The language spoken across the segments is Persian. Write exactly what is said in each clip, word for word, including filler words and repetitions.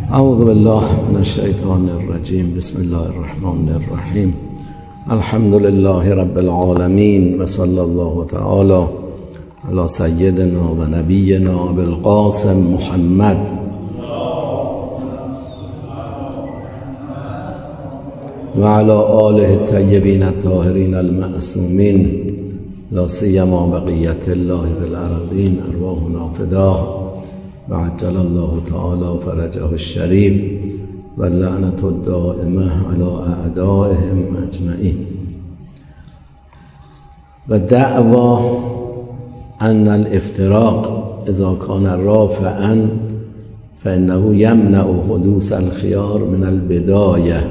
اعوذ بالله من الشیطان الرجیم. بسم الله الرحمن الرحیم. الحمد لله رب العالمین و صلی الله تعالی علی سیدنا و نبینا بالقاسم محمد و علی آله الطیبین الطاهرین المعصومین، لا سیما بقیت الله بالارضین، ارواحنا فداه و عجل الله تعالی فرجه الشریف و لعنت الدائمه علی اعدائهم اجمعین. و دعوا ان الافتراق اذا کان رافعا فانه یمنع حدوث الخیار من البدایه.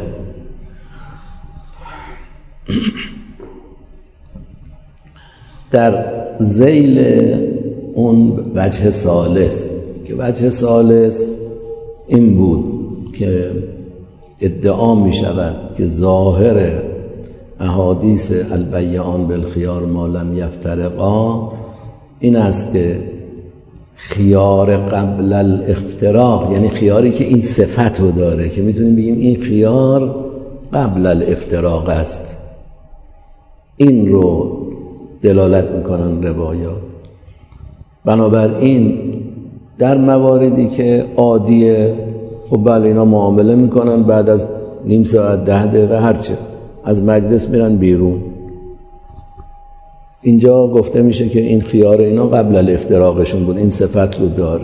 در ذیل اون وجه ثالث که وجه ثالث این بود که ادعا می شود که ظاهر احادیث البیعان بالخیار ما لم یفترقا این است که خیار قبل الافتراق، یعنی خیاری که این صفت رو داره که میتونیم بگیم این خیار قبل الافتراق است، این رو دلالت میکنن روایات. بنابراین در مواردی که عادیه، خب بله اینا معامله میکنن، بعد از نیم ساعت ده دقیقه هرچه از مجلس میرن بیرون. اینجا گفته میشه که این خیار اینا قبل الافتراقشون بود، این صفت رو داره.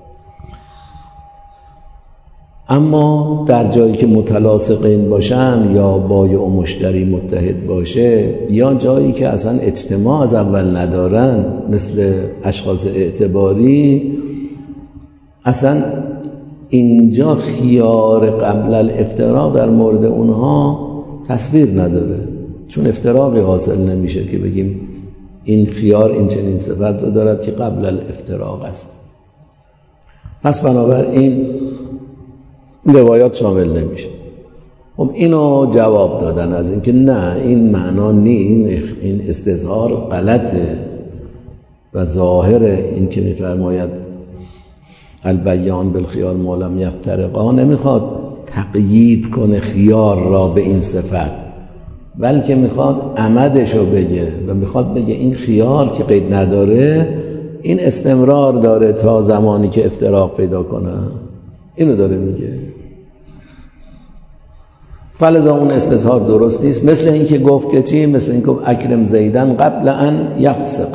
اما در جایی که متلاصقین باشن یا بایع و مشتری متحد باشه یا جایی که اصلا اجتماع از اول ندارن مثل اشخاص اعتباری، اصلا اینجا خیار قبل الافتراق در مورد اونها تصویر نداره، چون افتراقی حاصل نمیشه که بگیم این خیار این چنین صفت رو دارد که قبل الافتراق است. پس بنابراین روایات شامل نمیشه. خب اینو جواب دادن از اینکه نه، این معنا نی، این استظهار غلطه و ظاهر این که میفرماید البیعان بالخیار ما لم یفترقا نمیخواد تقیید کنه خیار را به این صفت، بلکه میخواد عمدشو بگه و میخواد بگه این خیار که قید نداره این استمرار داره تا زمانی که افتراق پیدا کنه. اینو داره میگه. فلذا اون استظهار درست نیست. مثل این که گفت که چی؟ مثل این که اکرم زیدن قبل ان یفسق،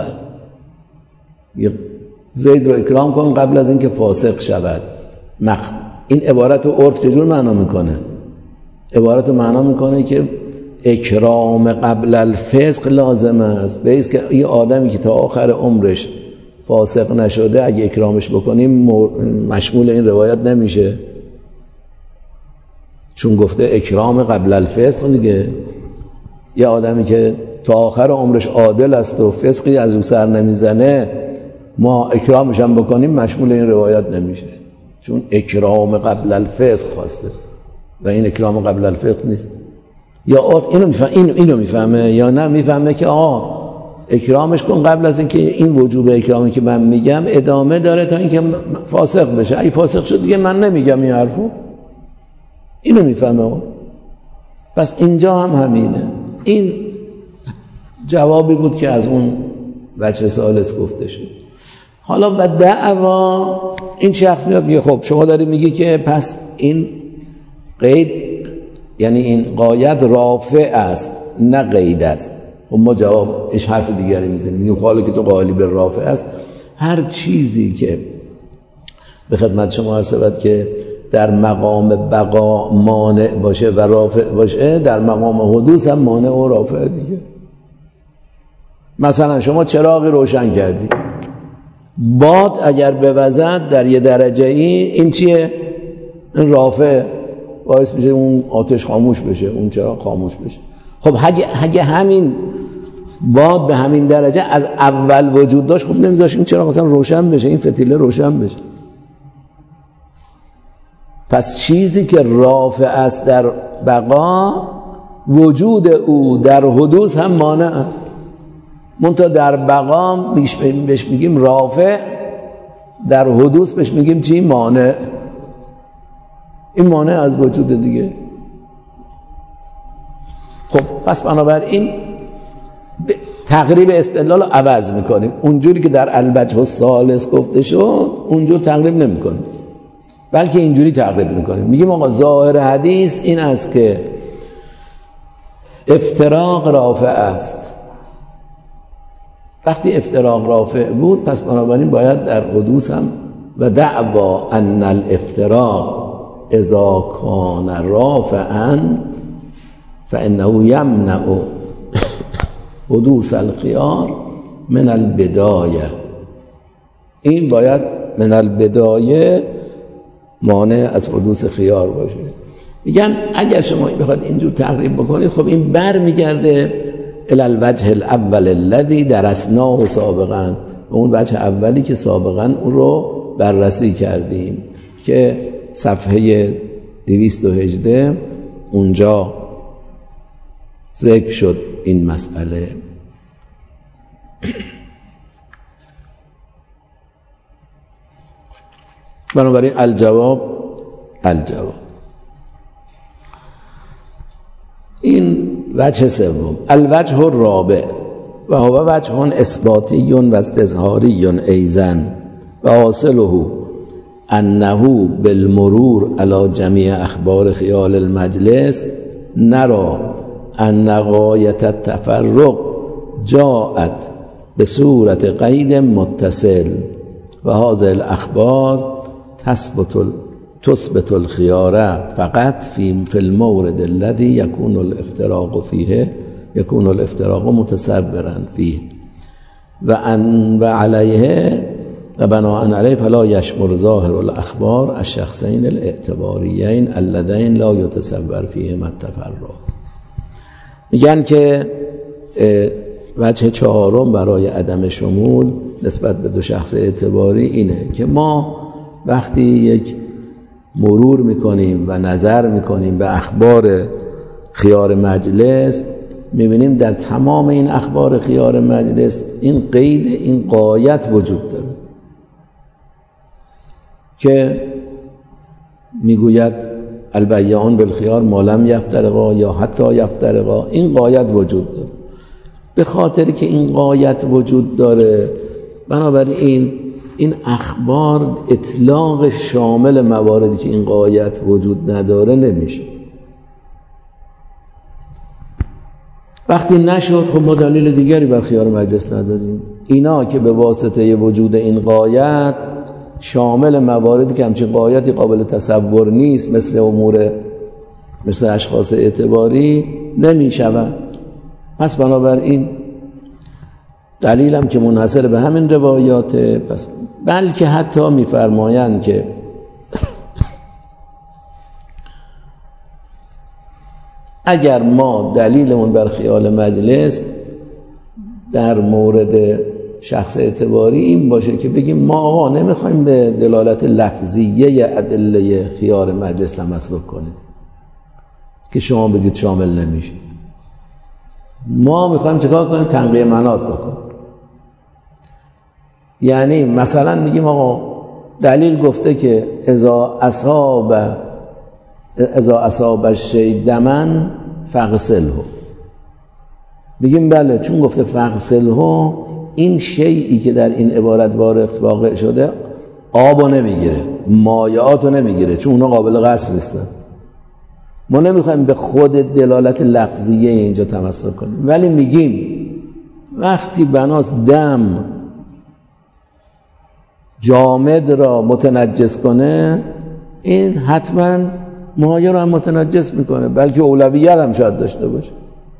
زید رو اکرام کن قبل از اینکه فاسق شود. مخ این عبارت رو عرف چجور معنا میکنه؟ عبارت رو معنا میکنه که اکرام قبل الفسق لازم است، به ایست که یه آدمی که تا آخر عمرش فاسق نشده اگه اکرامش بکنیم مشمول این روایت نمیشه، چون گفته اکرام قبل الفسق دیگه. یه آدمی که تا آخر عمرش عادل است و فسقی از او سر نمیزنه ما اکرامش هم بکنیم مشمول این روایت نمیشه، چون اکرام قبل الفسق خواسته و این اکرام قبل الفسق نیست. یا اینو میفهمه اینو اینو میفهمه یا نه میفهمه که آه اکرامش کن قبل از اینکه این وجوب اکرامی که من میگم ادامه داره تا اینکه فاسق بشه. اگه فاسق شد دیگه من نمیگم این حرفو. اینو میفهمه. پس اینجا هم همینه. این جوابی بود که از اون وجه ثالث گفته شد. حالا و دعوا این شخص میاد میگه خب شما داری میگی که پس این قید یعنی این قاید رافع است نه قید است. خب ما جواب ايش حرف دیگری میزنیم، میگیم حالا که تو قائلی به رافع است، هر چیزی که به خدمت شما عرض شود که در مقام بقا مانع باشه و رافع باشه در مقام حدوث هم مانع و رافع دیگه. مثلا شما چراغی روشن کردی، باد اگر بوزد در یه درجه ای این چیه؟ این رافع، باعث میشه اون آتش خاموش بشه، اون چراغ خاموش بشه. خب اگه, اگه همین باد به همین درجه از اول وجود داشت، خب نمیذاش این چراغ مثلا روشن بشه، این فتیله روشن بشه. پس چیزی که رافع است در بقا وجود او در حدوث هم مانع است. منتها در بقا بهش میگیم رافع، در حدوث بهش میگیم چی؟ مانع. این مانع از وجود دیگه. خب پس بنابراین تقریب استدلال رو عوض میکنیم، اونجوری که در الوجه الثالث گفته شد اونجور تقریب نمیکنیم، بلکه اینجوری تقریب میکنیم. میگیم آقا ظاهر حدیث این است که افتراق رافع است. وقتی افتراق رافع بود پس بنابراین باید در حدوث هم و دعوا ان الافتراق اذا کان رافعا فانه یمنع حدوث الخیار من البدایه. این باید من البدایه مانع از حدوث خیار باشه. میگن اگر شما بخواید اینجور تقریب بکنید، خب این بر میگرده الی الوجه الاول الذی درسناه سابقا، اون وجه اولی که سابقا اون رو بررسی کردیم که صفحه دویست و هجده اونجا ذکر شد این مسئله. بنابراین الجواب الجواب این وجه سوم. الوجه الرابع و هو وجه اثباتی و استظهاری ایضا و حاصله انه بالمرور على جمیع اخبار خیال المجلس نرى ان غایت التفرق جاءت به صورت قید متصل و هذه الاخبار تثبت تثبت الخيار فقط في في المورد الذي يكون الافتراق فيه يكون الافتراق متصبرا فيه و ان و علیه و بناء علیه فلا يشمر ظاهر الاخبار الشخصین الاعتباریین اللذین لا يتصور فيهما التفرق. میگن که وجه چهارم برای عدم شمول نسبت به دو شخص اعتباری اینه که ما وقتی یک مرور میکنیم و نظر میکنیم به اخبار خیار مجلس، میبینیم در تمام این اخبار خیار مجلس این قید، این غایت وجود داره که میگوید البیعان بالخیار ما لم یفترقا یا حتی یفترقا. این غایت وجود داره. به خاطری که این غایت وجود داره بنابراین این اخبار اطلاق شامل مواردی که این غایت وجود نداره نمیشه. وقتی نشد خب ما دلیل دیگری بر خیار مجلس نداریم. اینا که به واسطه وجود این غایت شامل مواردی که همچین غایتی قابل تصور نیست، مثل امور مثل اشخاص اعتباری، نمیشود. پس بنابراین دلیلم که منحصر به همین روایاته. پس بلکه حتی میفرمایند که اگر ما دلیلمون بر خیال مجلس در مورد شخص اعتباری این باشه که بگیم ما آقا نمیخوایم به دلالت لفظیه ادله خیار مجلس تمسک کنیم که شما بگید شامل نمیشه، ما میخوایم چیکار کنیم؟ تنقیه مناط بکنیم. یعنی مثلا میگیم آقا دلیل گفته که اذا اصاب اذا اصاب الشیء دمن فغسله، میگیم بله چون گفته فغسله این شیئی که در این عبارت وارد واقع شده آبو نمیگیره، مایعاتو نمیگیره، چون اونا قابل غسل نیستن. ما نمیخوایم به خود دلالت لفظیه اینجا تمسک کنیم، ولی میگیم وقتی بناس دم جامد را متنجس کنه این حتما مایع رو هم متنجس میکنه، بلکه اولویت هم شاید داشته باشه،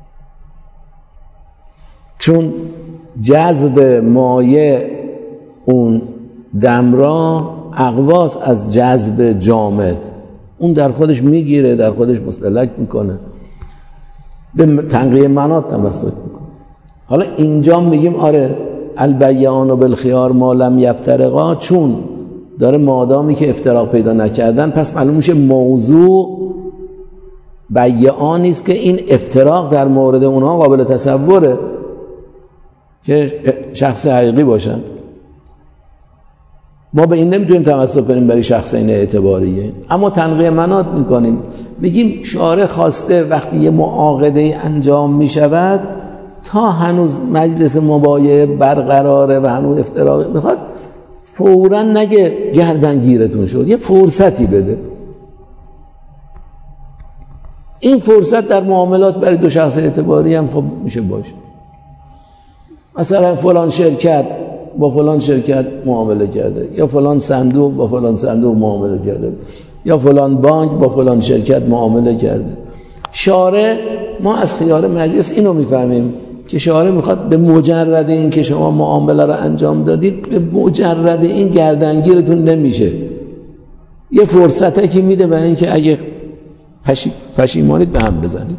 چون جذب مایع اون دم را اقواس از جذب جامد، اون در خودش میگیره، در خودش مستهلک میکنه، به تنقیه مناط تمسک میکنه. حالا اینجا میگیم آره البیعان بالخیار ما لم یفترقا، چون داره مادامی که افتراق پیدا نکردن پس معلوم میشه موضوع بیعانی است که این افتراق در مورد اونها قابل تصوره که شخص حقیقی باشن. ما به این نمیتونیم تمسک کنیم برای شخصین اعتباریه، اما تنقیه مناط میکنیم، میگیم شارع خواسته وقتی یه معاقده انجام میشود تا هنوز مجلس مبایعه برقراره و هنوز افتراق میخواد فوراً نگه گردنگیرتون شد، یه فرصتی بده. این فرصت در معاملات برای دو شخص اعتباری هم خب میشه باشه. مثلا فلان شرکت با فلان شرکت معامله کرده، یا فلان صندوق با فلان صندوق معامله کرده، یا فلان بانک با فلان شرکت معامله کرده. شارع ما از خیار مجلس اینو میفهمیم که شارع میخواد به مجرد این که شما معامله رو انجام دادید، به مجرد این گردنگیرتون نمیشه، یه فرصته که میده برای اینکه اگه پشی... پشیمانید به هم بزنید.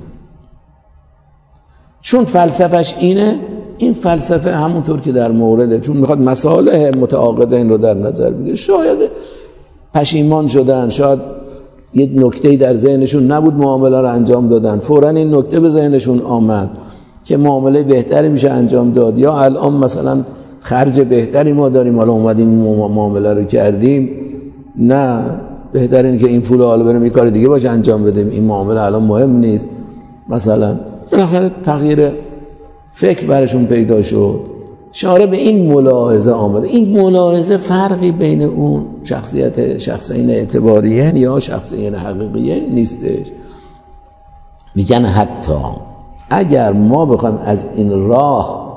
چون فلسفهش اینه، این فلسفه همونطور که در مورده، چون میخواد مصالح متعاقدین رو در نظر بگیره، شاید پشیمان شدن، شاید یه نکته‌ای در ذهنشون نبود معامله رو انجام دادن، فوراً این نکته به ذهنشون آمد که معامله بهتری میشه انجام داد، یا الان مثلا خرج بهتری ما داریم حالا اومدیم معامله رو کردیم، نه بهتر اینه که این پول حالا بریم یه کار دیگه باشه انجام بدیم، این معامله الان مهم نیست. مثلا بالاخره تغییر فکر برشون پیدا شد، شارع به این ملاحظه آمده. این ملاحظه فرقی بین اون شخصیت شخصین اعتباریین یا شخصین حقیقیین نیستش. میگن حتی اگر ما بخوایم از این راه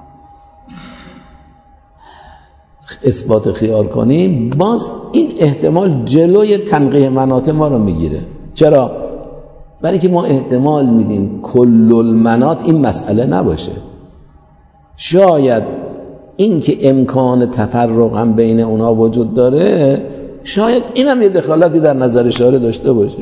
اثبات خیار کنیم، باز این احتمال جلوی تنقیه مناط ما رو میگیره. چرا؟ برای که ما احتمال میدیم کل المناط این مسئله نباشه. شاید این که امکان تفرق هم بین اونا وجود داره، شاید این هم یه دخالتی در نظر شارع داشته باشه.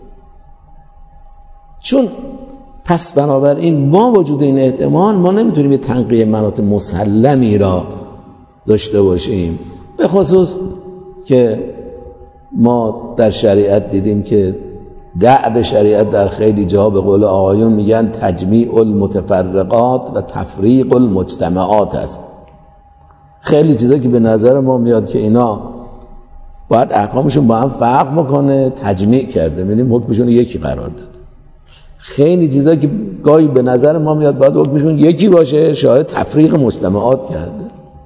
چون پس بنابراین با وجود این احتمال ما نمیتونیم یه تنقیه مناط مسلمی را داشته باشیم، به خصوص که ما در شریعت دیدیم که دعب شریعت در خیلی جا به قول آقایون میگن تجمیع المتفرقات و تفریق المجتمعات است. خیلی چیزا که به نظر ما میاد که اینا باید احکامشون با هم فرق بکنه، تجمیع کرده، می‌بینیم حکمشون یکی قرار داد. خیلی چیزا که گاهی به نظر ما میاد باید حکمشون یکی باشه، شاید تفریق مجتمعات کرده.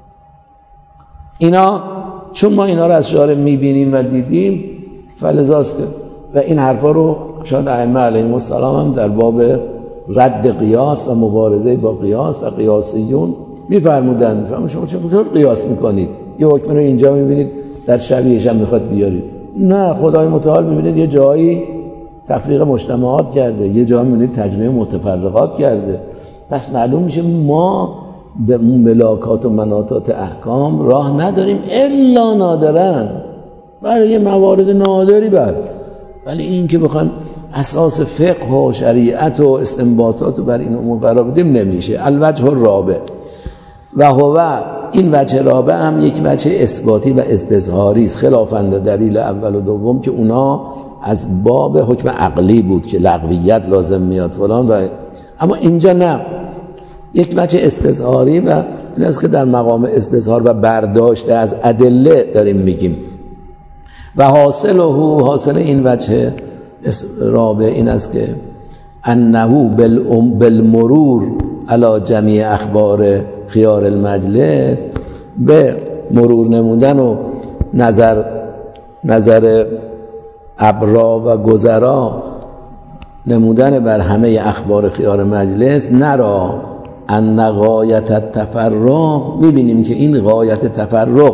اینا چون ما اینا رو از شارع میبینیم و دیدیم، فلذاست که و این حرفا رو شاید ائمه علیهم السلام هم در باب رد قیاس و مبارزه با قیاس و قیاسیون میفرمودن. فهم شما چطور قیاس میکنید؟ یه حکم رو اینجا میبینید در شبیهش هم میخواد بیارید. نه، خدای متعال میبینید یه جایی تفریق مجتمعات کرده، یه جایی میبینید تجمیع متفرقات کرده. پس معلوم میشه ما به ملاکات و مناطات احکام راه نداریم الا نادرن، برای موارد نادری بر. ولی این که بخوایم اساس فقه و شریعت و استنباطات رو بر این امور قرار بدیم نمیشه. الوجه الرابع و هو، این وجه رابع هم یک وجه اثباتی و استظهاری است، خلافاً دلیل اول و دوم که اونا از باب حکم عقلی بود که لغویت لازم میاد فلان، و اما اینجا نه، یک وجه استظهاری و این است که در مقام استظهار و برداشت از ادله داریم میگیم. و حاصله، حاصل این وجه رابع این است که انه بالمرور علی جمیع اخبار خیار المجلس، به مرور نمودن و نظر نظر ابرا و گذرا نمودن بر همه اخبار خیار مجلس، نرا ان غایت التفرق، میبینیم که این غایت تفرق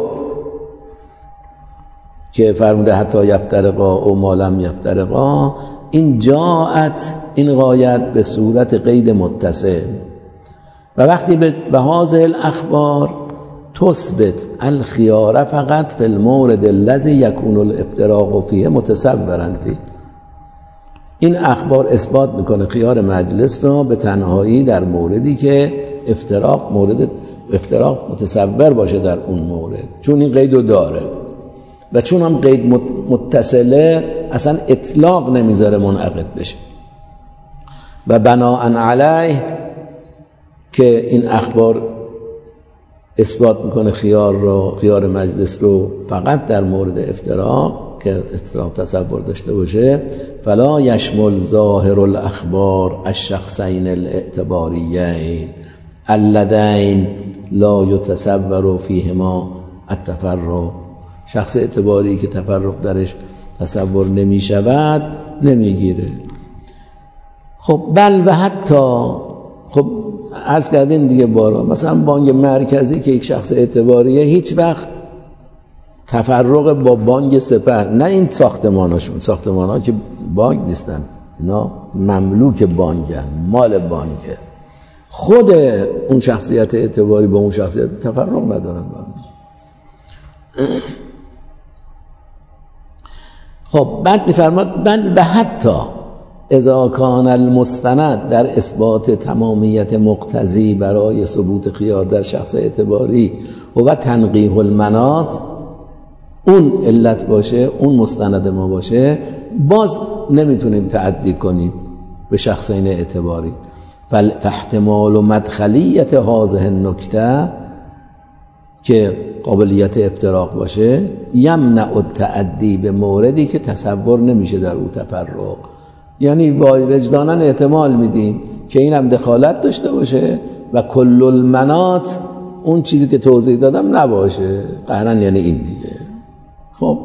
که فرموده حتی یفترقا او ما لم یفترقا، این جاءت، این غایت به صورت قید متصل. و وقتی به هذه الاخبار تثبت الخيار فقط في المورد الذي يكون الافتراق فيه متصورا فيه، این اخبار اثبات میکنه خیار مجلس رو به تنهایی در موردی که افتراق مورد افتراق متصور باشه در اون مورد، چون این قیدو داره و چون هم قید متصله اصلا اطلاق نمیذاره منعقد بشه. و بناء علیه که این اخبار اثبات میکنه خیار رو، خیار مجلس رو فقط در مورد افتراق که افتراق تصور داشته باشه. فلا یشمل ظاهر الاخبار الشخصین الاعتباریین اللذین لا یتصور فیهما التفرق. شخص اعتباری که تفرق درش تصور نمی شود نمیگیره. خب بل و حتی، خب عرض کردیم دیگه بارا، مثلا بانک مرکزی که یک شخص اعتباریه هیچ وقت تفرق با بانک سپه، نه این ساختماناشون، ساختمان ها که بانک نیستن، اینا مملوک بانکن، مال بانکه، خود اون شخصیت اعتباری با اون شخصیت تفرق ندارن با هم. خب بعد میفرماد بل و حتی اذا کان المستند در اثبات تمامیت مقتضی برای ثبوت خیار در شخص اعتباری و تنقیح المناط، اون علت باشه، اون مستند ما باشه، باز نمیتونیم تعدی کنیم به شخصین اعتباری. فاحتمال و مدخلیت هذه النکته که قابلیت افتراق باشه یمنع التعدی به موردی که تصور نمیشه در او تفرق. یعنی با وجداناً احتمال میدیم که این هم دخالت داشته باشه و کل المناط اون چیزی که توضیح دادم نباشه قهراً، یعنی این دیگه. خب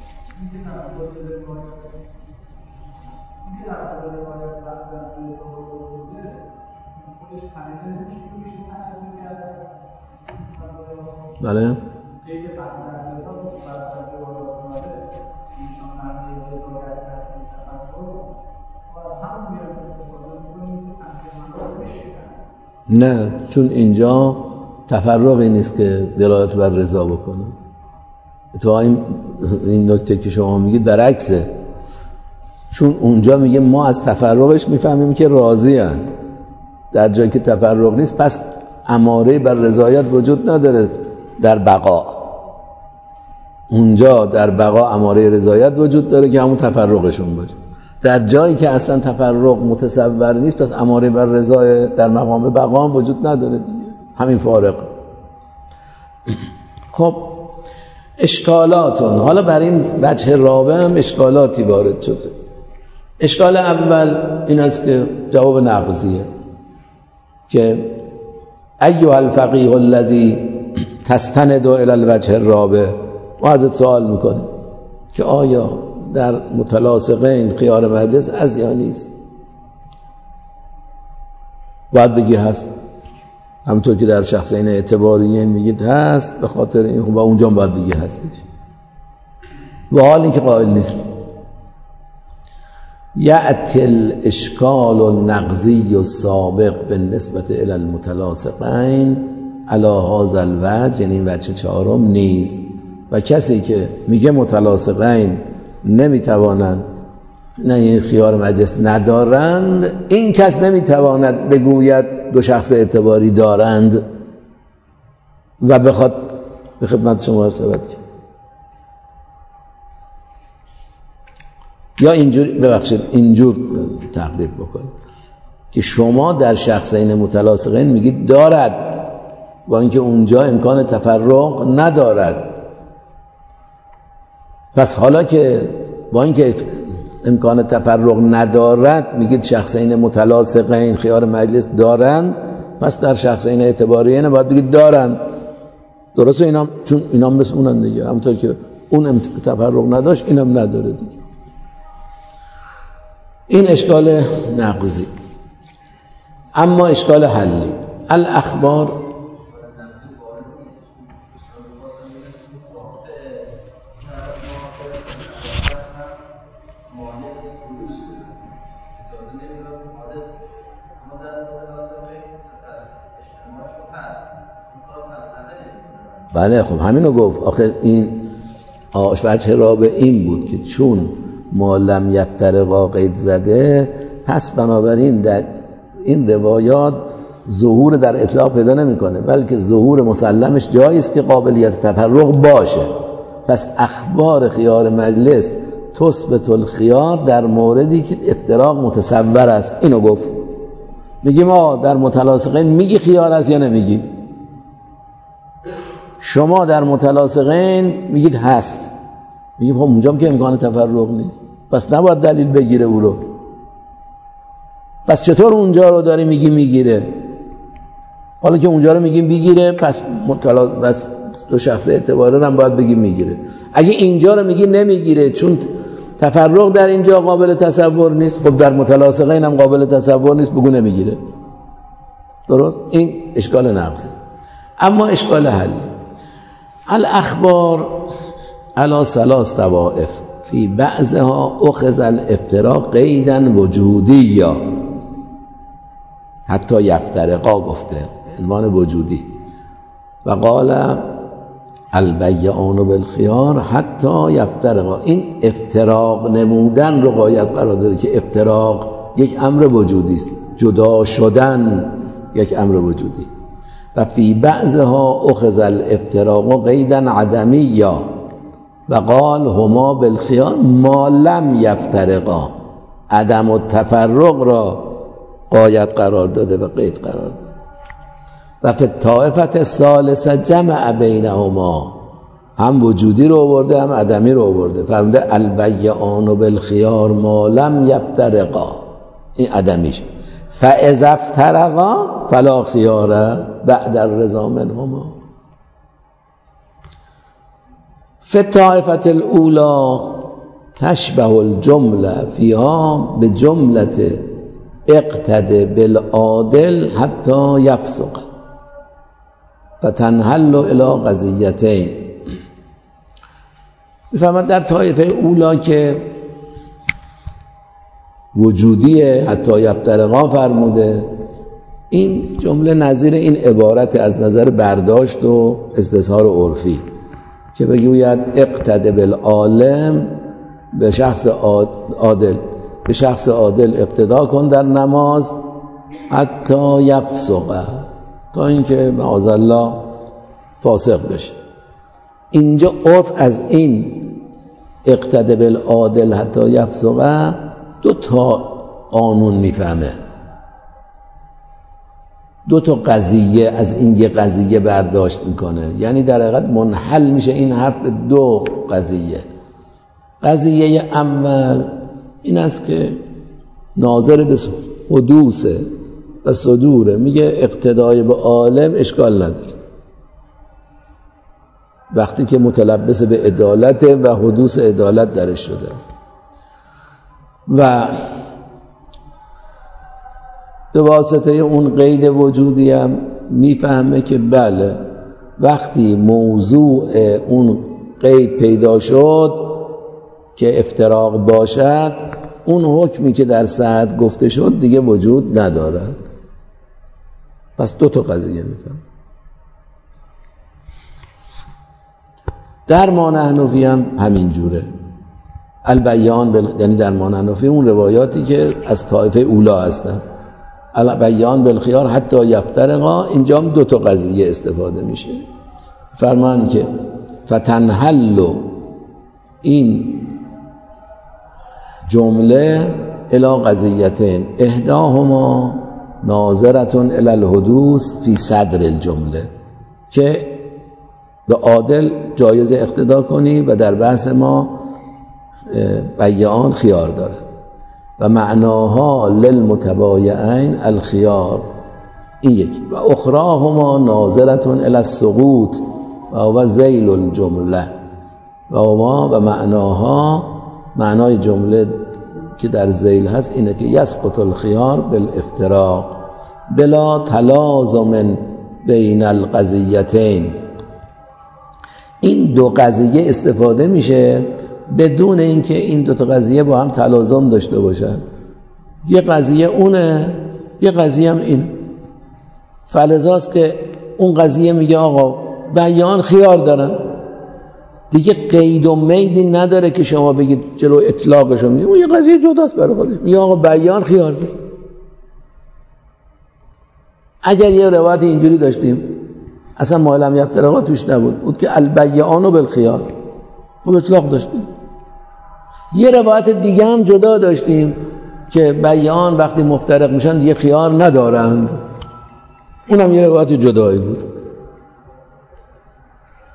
بله نه، چون اینجا تفرقی نیست که دلالت بر رضا بکنه. اتفاقا این این نکته که شما میگید برعکسه، چون اونجا میگه ما از تفرقش میفهمیم که راضی هن. در جایی که تفرق نیست پس اماره بر رضایت وجود نداره در بقا. اونجا در بقا اماره رضایت وجود داره که همون تفرقشون باشه. در جایی که اصلا تفرق متصور نیست پس اماره بر رضایت در مقام بقا هم وجود نداره دیگه، همین فارق. خب اشکالاتون، حالا بر این وجه رابع هم اشکالاتی وارد شده. اشکال اول این است که جواب نقضیه که ایها الفقیه الذی تستند الی الوجه الرابع، و ازت سوال میکنه که آیا در متلاصقین خیار مجلس از یا نیست؟ باید بگی هست، همونطور که در شخصین اعتباریین میگید هست، به خاطر این و اونجا باید بگی هستش، و حال این که قائل نیست. یأتی الاشکال النقضی السابق بالنسبة الی المتلاصقین علی هذا الوجه، یعنی این وجه چهارم نیست. و کسی که میگه متلاصقین نمیتوانند، نه این خیار مجلس ندارند، این کس نمیتواند بگوید دو شخص اعتباری دارند و بخواد به خدمت شما ارتباط کنه. یا اینجور، ببخشید اینجور تقریب بکنید که شما در شخصین متلاصقین میگید دارد، با اینکه اونجا امکان تفرق ندارد. پس حالا که با اینکه امکان تفرق ندارد میگید شخصین متلاصقین خیار مجلس دارند، پس در شخصین اعتباریین باید بگید دارند. درسته؟ اینام چون اینام مثل اونن دیگه، همونطور که اون تفرق نداشت اینم نداره دیگه. این اشکال نقضی. اما اشکال حلی، الاخبار بله. خب همینو گفت. آخه این وجه رابع این بود که چون ما لم یفترقا قید زده، پس بنابراین در این روایات ظهور در اطلاق پیدا نمیکنه، بلکه ظهور مسلمش جایی است که قابلیت تفرق باشه. پس اخبار خیار مجلس تثبت الخیار در موردی که افتراق متصور است. اینو گفت. میگیم ما در متلاصقین میگی خیار است یا نمیگی؟ شما در متلاصقین میگید هست، میگید خب اونجا که امکان تفرق نیست، پس نباید دلیل بگیره او رو. پس چطور اونجا رو داری میگی میگیره؟ حالا که اونجا رو میگیم بگیره، پس متلا... بس دو شخص اعتباره هم باید بگیم میگیره. اگه اینجا رو میگی نمیگیره چون تفرق در اینجا قابل تصور نیست، خب در متلاصقین هم قابل تصور نیست، بگو نمیگیره. درست؟ این اشکال نقصه. اما اشکال حل، الاخبار علی ثلاث طوائف فی بعضها اخذ الافتراق قیدا وجودیا، حتی یفترقا گفته، عنوان وجودی. و قال البیعان بالخیار حتی یفترقا، این افتراق نمودن رو قاید قرار داده که افتراق یک امر وجودی است، جدا شدن یک امر وجودی. و فی بعضها اخذ الافتراق قیدا عدمیا و قال هما بالخیار ما لم یفترقا، عدم التفرق را قاید قرار داده و قید قرار داده. و فی الطائفه الثالثه جمع بینهما، هم وجودی رو آورده هم عدمی رو آورده. فرموده البیعان بالخیار ما لم یفترقا، این عدمیش. فاذا افترقا فلا خیار بعد الرضا منهما. فی الطائفه الاولى تشبه الجمله فیها بجمله اقتد بالعادل حتی یفسق فتنحل الی قضیتین. میفهمد در طایفه اولا که وجودیه حتی یفترقا فرموده، این جمله نظیر این عبارت از نظر برداشت و استظهار عرفی که بگوید اقتد بالعالم، به شخص عادل به شخص عادل اقتدا کن در نماز حتی یفسق، تا اینکه معاذالله فاسق بشه. اینجا عرف از این اقتد بالعادل حتی یفسق دو تا قانون میفهمه، دو تا قضیه از این یه قضیه برداشت میکنه. یعنی در حقیقت منحل میشه این حرف به دو قضیه. قضیه اول این است که ناظر به حدوث و صدوره، میگه اقتدای به عالم اشکال نداره وقتی که متلبس به عدالت و حدوث عدالت درش شده است. و به واسطه اون قید وجودی هم میفهمه که بله وقتی موضوع اون قید پیدا شد که افتراق باشد، اون حکمی که در صحت گفته شد دیگه وجود ندارد. پس دو تا قضیه میفهم. در ما نحنفی هم همین جوره. البیان بل... یعنی در ما نحنفی اون روایاتی که از طایفه اولا هستن، البیان بالخیار حتی یفترقا، اینجا هم دو تا قضیه استفاده میشه. فرمان که فتنحل، این جمله الی قضیتین احداهما ناظرتون الی الحدوث فی صدر الجمله، که به عادل جایز اقتدا کنی و در بحث ما بیان خیار داره. و معناها للمتبایعین الخیار، این یکی. و اخراهما ناظرتون الی السقوط و هو ذیل الجمله. و ما و معناها، معنای جمله که در ذیل هست اینه که یسقط الخیار بالافتراق بلا تلازم بین القضیتین. این دو قضیه استفاده میشه بدون اینکه این دو تا قضیه با هم تلازم داشته باشن. یه قضیه اونه، یه قضیه هم این. فلذاست که اون قضیه میگه آقا بیان خیار دارن، دیگه قید و میدی نداره که شما بگید جلو اطلاقشو میگه، اون یه قضیه جداست برای خودش، میگه آقا بیان خیار داره. اگر یه روایت اینجوری داشتیم اصلا معلم یفترقا توش نبود، بود که البیعان بالخیار، خب اطلاق داشتیم. یه روایت دیگه هم جدا داشتیم که بیان وقتی مفترق میشن دیگه خیار ندارند، اونم یه روایت جدایی بود.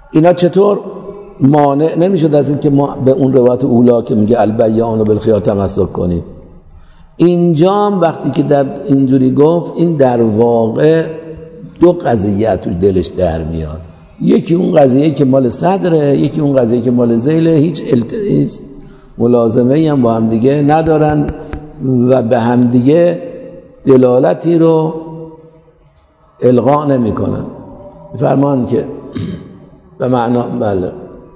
اینا چطور مانع نمیشد از این که ما به اون روایت اولا که میگه البیان بالخیار تمسک کنیم؟ اینجا وقتی که در اینجوری گفت، این در واقع دو قضیه تو دلش در میاد. یکی اون قضیه که مال صدره، یکی اون قضیه که مال ذیله. هیچ الت... ملازمه‌ای هم با هم دیگه ندارن و به هم دیگه دلالتی رو القا نمی‌کنن. فرمان که به معنا بله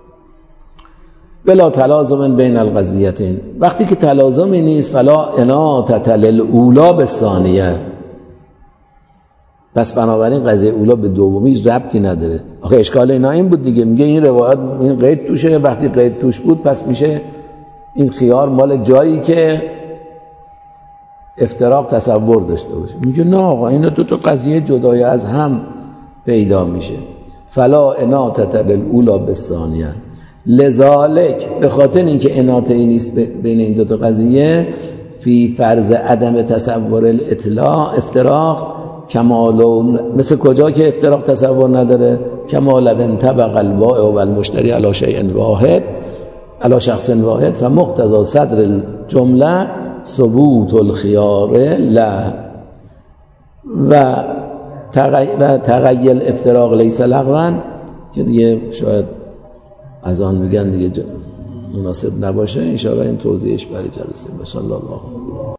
بلا تلازم بین القضیتین، وقتی که تلازمی نیست فلا اناطة للاولی بالثانیه، پس بنابراین قضیه اولا به دومی ربطی نداره. آخه اشکال اینا این بود دیگه، میگه این روایت این قید توشه، وقتی قید توش بود پس میشه این خیار مال جایی که افتراق تصور داشته باشه. میگه نه آقا، اینا دو تا قضیه جدای از هم پیدا میشه. فلا اناطة للاولی بالثانیه، لذالک به خاطر اینکه اناطه ای نیست بین این دو تا قضیه، فی فرض عدم تصور الاطلاع افتراق کمال، مثل کجا که افتراق تصور نداره؟ کمال بن طبق البائع و المشتری علی شیء واحد علی شخص واحد، فمقتضى صدر الجمله ثبوت الخيار لا و تغییر افتراق لیس لغوا، که دیگه شاید از آن میگن دیگه مناسب نباشه. ان شاء الله این توضیحش برای جلسه. ان شاء الله.